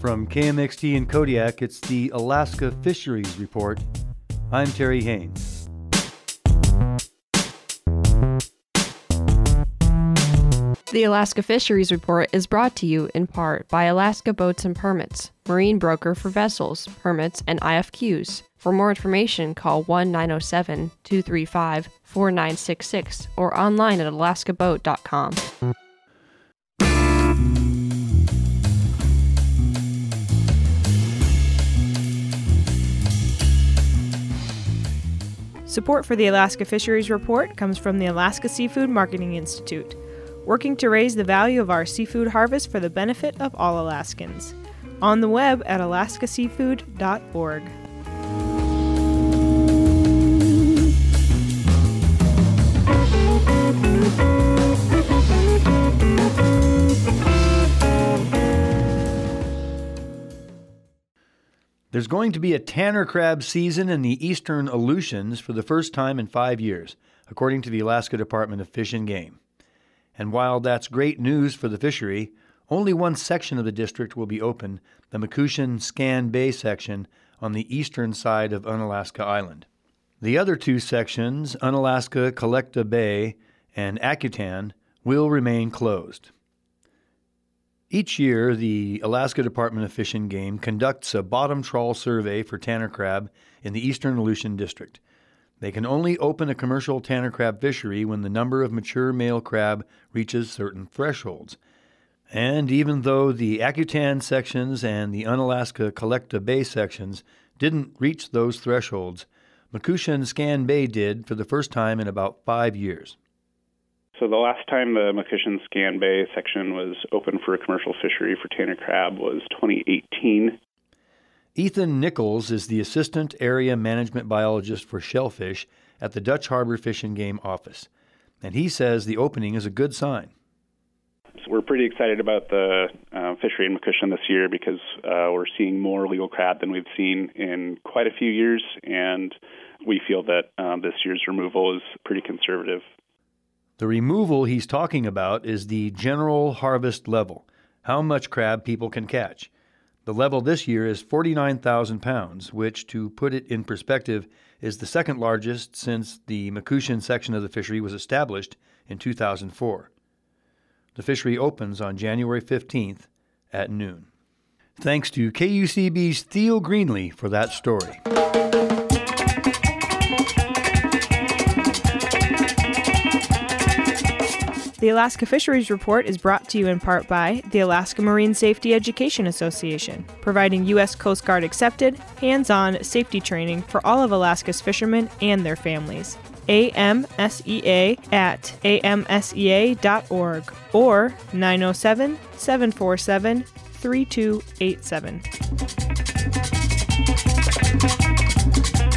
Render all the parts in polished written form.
From KMXT in Kodiak, it's the Alaska Fisheries Report. I'm Terry Haynes. The Alaska Fisheries Report is brought to you in part by Alaska Boats and Permits, marine broker for vessels, permits, and IFQs. For more information, call 1-907-235-4966 or online at alaskaboat.com. Support for the Alaska Fisheries Report comes from the Alaska Seafood Marketing Institute, working to raise the value of our seafood harvest for the benefit of all Alaskans. On the web at alaskaseafood.org. There's going to be a tanner crab season in the eastern Aleutians for the first time in 5 years, according to the Alaska Department of Fish and Game. And while that's great news for the fishery, only one section of the district will be open, the Makushan-Scan Bay section on the eastern side of Unalaska Island. The other two sections, Unalaska, Collecta Bay, and Akutan, will remain closed. Each year, the Alaska Department of Fish and Game conducts a bottom trawl survey for tanner crab in the eastern Aleutian District. They can only open a commercial tanner crab fishery when the number of mature male crab reaches certain thresholds. And even though the Akutan sections and the Unalaska Collecta Bay sections didn't reach those thresholds, Makushan-Scan Bay did for the first time in about 5 years. So the last time the Makushan-Scan Bay section was open for a commercial fishery for tanner crab was 2018. Ethan Nichols is the Assistant Area Management Biologist for Shellfish at the Dutch Harbor Fish and Game Office, and he says the opening is a good sign. So we're pretty excited about the fishery in Makushan this year because we're seeing more legal crab than we've seen in quite a few years, and we feel that this year's removal is pretty conservative. The removal he's talking about is the general harvest level, how much crab people can catch. The level this year is 49,000 pounds, which, to put it in perspective, is the second largest since the Makushan section of the fishery was established in 2004. The fishery opens on January 15th at noon. Thanks to KUCB's Theo Greenlee for that story. The Alaska Fisheries Report is brought to you in part by the Alaska Marine Safety Education Association, providing U.S. Coast Guard accepted, hands-on safety training for all of Alaska's fishermen and their families. AMSEA at amsea.org or 907-747-3287.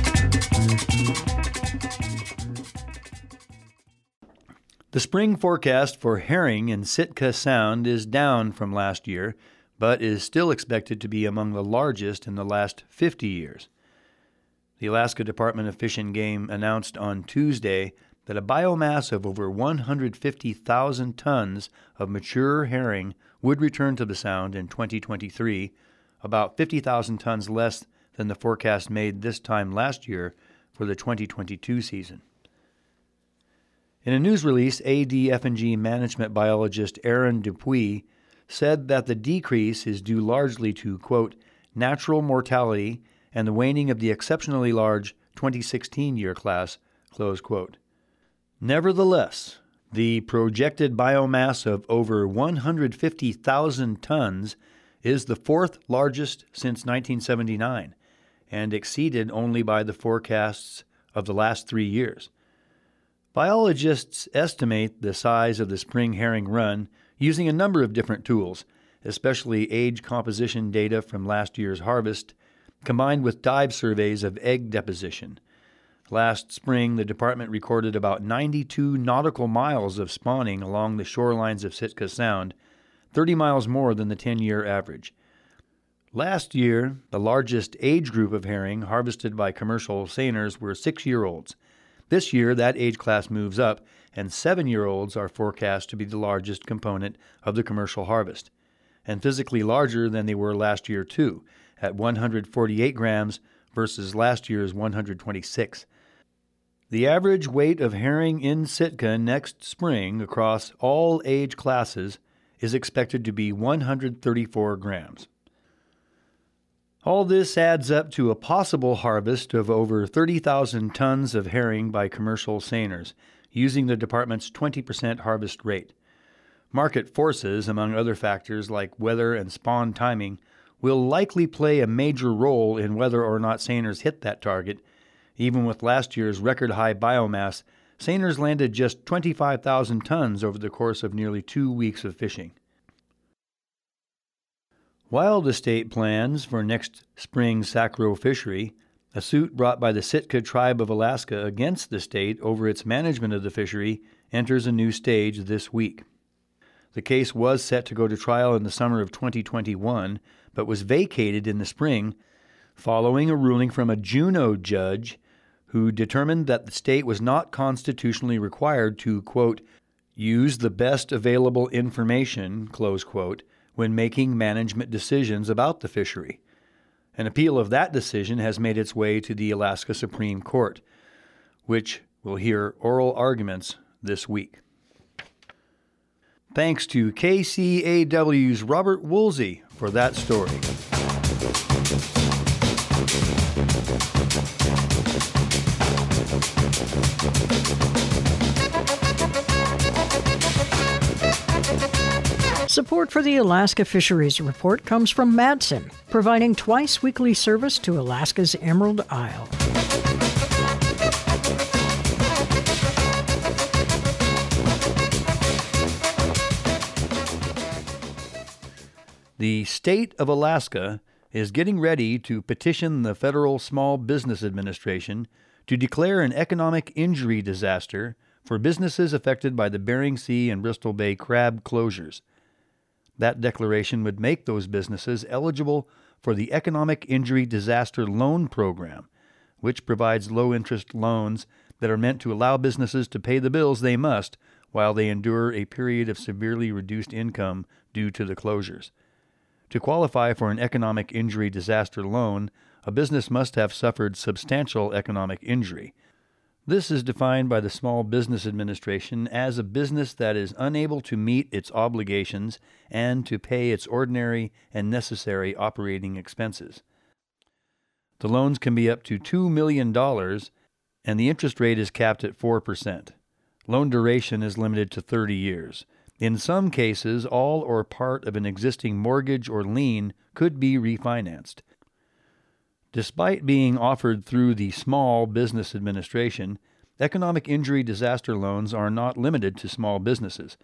The spring forecast for herring in Sitka Sound is down from last year, but is still expected to be among the largest in the last 50 years. The Alaska Department of Fish and Game announced on Tuesday that a biomass of over 150,000 tons of mature herring would return to the Sound in 2023, about 50,000 tons less than the forecast made this time last year for the 2022 season. In a news release, ADF&G management biologist Aaron Dupuis said that the decrease is due largely to, quote, natural mortality and the waning of the exceptionally large 2016 year class, close quote. Nevertheless, the projected biomass of over 150,000 tons is the fourth largest since 1979 and exceeded only by the forecasts of the last 3 years. Biologists estimate the size of the spring herring run using a number of different tools, especially age composition data from last year's harvest, combined with dive surveys of egg deposition. Last spring, the department recorded about 92 nautical miles of spawning along the shorelines of Sitka Sound, 30 miles more than the 10-year average. Last year, the largest age group of herring harvested by commercial seiners were 6-year-olds. This year, that age class moves up, and 7-year-olds are forecast to be the largest component of the commercial harvest. and physically larger than they were last year too, at 148 grams versus last year's 126. The average weight of herring in Sitka next spring across all age classes is expected to be 134 grams. All this adds up to a possible harvest of over 30,000 tons of herring by commercial seiners, using the department's 20% harvest rate. Market forces, among other factors like weather and spawn timing, will likely play a major role in whether or not seiners hit that target. Even with last year's record-high biomass, seiners landed just 25,000 tons over the course of nearly 2 weeks of fishing. Wild Estate plans for next spring's Sacro fishery, a suit brought by the Sitka Tribe of Alaska against the state over its management of the fishery, enters a new stage this week. The case was set to go to trial in the summer of 2021, but was vacated in the spring following a ruling from a Juneau judge who determined that the state was not constitutionally required to, quote, use the best available information, close quote, when making management decisions about the fishery. An appeal of that decision has made its way to the Alaska Supreme Court, which will hear oral arguments this week. Thanks to KCAW's Robert Woolsey for that story. Support for the Alaska Fisheries Report comes from Madsen, providing twice-weekly service to Alaska's Emerald Isle. The state of Alaska is getting ready to petition the Federal Small Business Administration to declare an economic injury disaster for businesses affected by the Bering Sea and Bristol Bay crab closures. That declaration would make those businesses eligible for the Economic Injury Disaster Loan Program, which provides low-interest loans that are meant to allow businesses to pay the bills they must while they endure a period of severely reduced income due to the closures. To qualify for an economic injury disaster loan, a business must have suffered substantial economic injury. This is defined by the Small Business Administration as a business that is unable to meet its obligations and to pay its ordinary and necessary operating expenses. The loans can be up to $2 million, and the interest rate is capped at 4%. Loan duration is limited to 30 years. In some cases, all or part of an existing mortgage or lien could be refinanced. Despite being offered through the Small Business Administration, economic injury disaster loans are not limited to small businesses.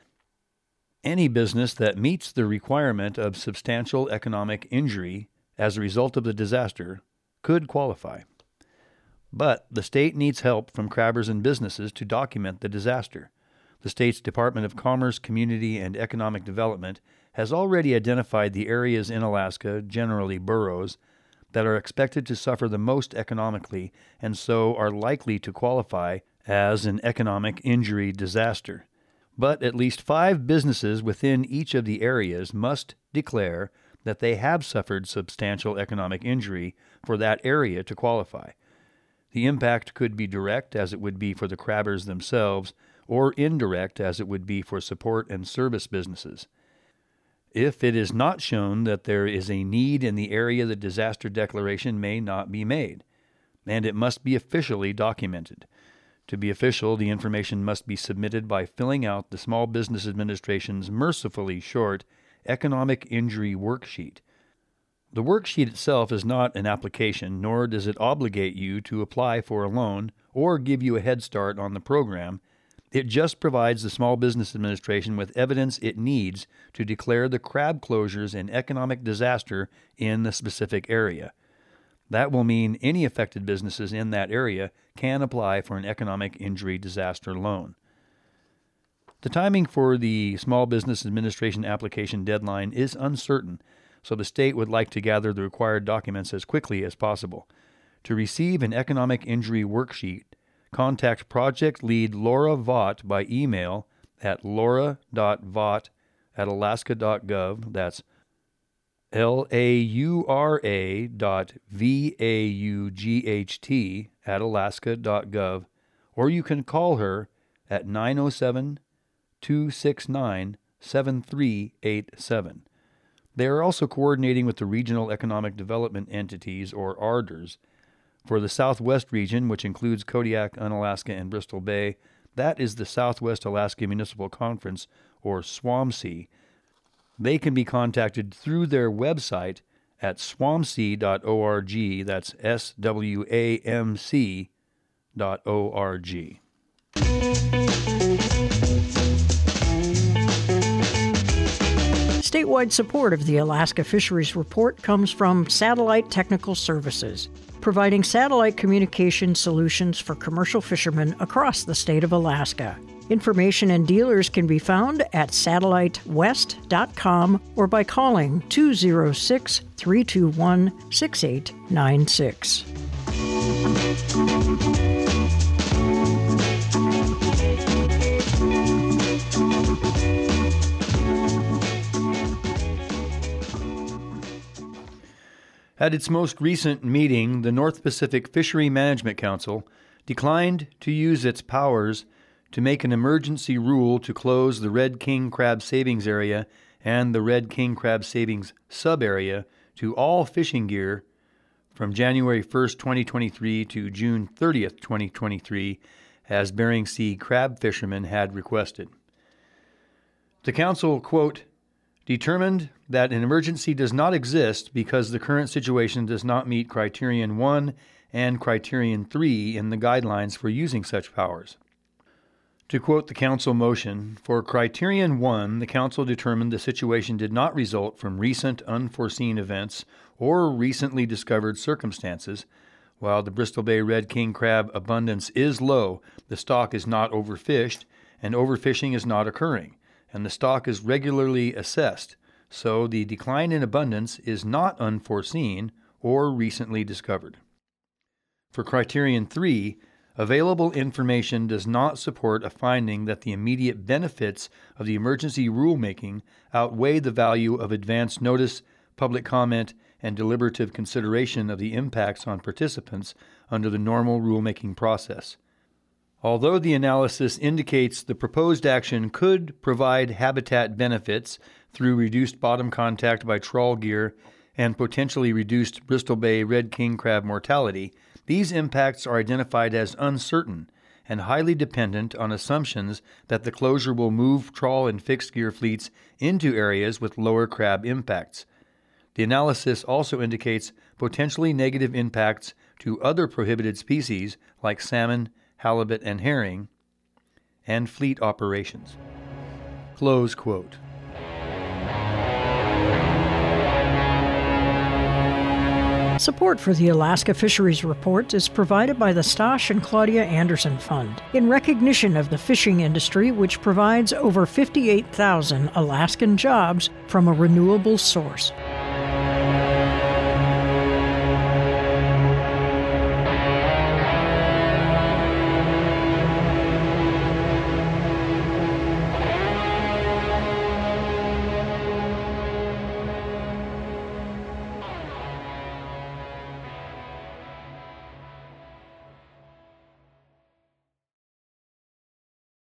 Any business that meets the requirement of substantial economic injury as a result of the disaster could qualify. But the state needs help from crabbers and businesses to document the disaster. The state's Department of Commerce, Community, and Economic Development has already identified the areas in Alaska, generally boroughs, that are expected to suffer the most economically and so are likely to qualify as an economic injury disaster. But at least 5 businesses within each of the areas must declare that they have suffered substantial economic injury for that area to qualify. The impact could be direct, as it would be for the crabbers themselves, or indirect, as it would be for support and service businesses. If it is not shown that there is a need in the area, the disaster declaration may not be made, and it must be officially documented. To be official, the information must be submitted by filling out the Small Business Administration's mercifully short Economic Injury Worksheet. The worksheet itself is not an application, nor does it obligate you to apply for a loan or give you a head start on the program. It just provides the Small Business Administration with evidence it needs to declare the crab closures an economic disaster in the specific area. That will mean any affected businesses in that area can apply for an economic injury disaster loan. The timing for the Small Business Administration application deadline is uncertain, so the state would like to gather the required documents as quickly as possible. To receive an economic injury worksheet, contact Project Lead Laura Vaught by email at laura.vaught@alaska.gov. That's laura.vaught@alaska.gov, or you can call her at 907-269-7387. They are also coordinating with the Regional Economic Development Entities, or ARDERs. For the Southwest region, which includes Kodiak, Unalaska, and Bristol Bay, that is the Southwest Alaska Municipal Conference, or SWAMC. They can be contacted through their website at swamc.org. That's SWAMC.org. Statewide support of the Alaska Fisheries Report comes from Satellite Technical Services, providing satellite communication solutions for commercial fishermen across the state of Alaska. Information and dealers can be found at satellitewest.com or by calling 206-321-6896. At its most recent meeting, the North Pacific Fishery Management Council declined to use its powers to make an emergency rule to close the Red King Crab Savings Area and the Red King Crab Savings Sub-Area to all fishing gear from January 1st, 2023 to June 30th, 2023, as Bering Sea crab fishermen had requested. The Council, quote, determined that an emergency does not exist because the current situation does not meet Criterion 1 and Criterion 3 in the guidelines for using such powers. To quote the Council motion, for Criterion 1, the Council determined the situation did not result from recent unforeseen events or recently discovered circumstances. While the Bristol Bay Red King crab abundance is low, the stock is not overfished, and overfishing is not occurring, and the stock is regularly assessed, so the decline in abundance is not unforeseen or recently discovered. For Criterion 3, available information does not support a finding that the immediate benefits of the emergency rulemaking outweigh the value of advance notice, public comment, and deliberative consideration of the impacts on participants under the normal rulemaking process. Although the analysis indicates the proposed action could provide habitat benefits through reduced bottom contact by trawl gear and potentially reduced Bristol Bay Red King crab mortality, these impacts are identified as uncertain and highly dependent on assumptions that the closure will move trawl and fixed gear fleets into areas with lower crab impacts. The analysis also indicates potentially negative impacts to other prohibited species like salmon, halibut, and herring, and fleet operations. Close quote. Support for the Alaska Fisheries Report is provided by the Stosh and Claudia Anderson Fund in recognition of the fishing industry, which provides over 58,000 Alaskan jobs from a renewable source.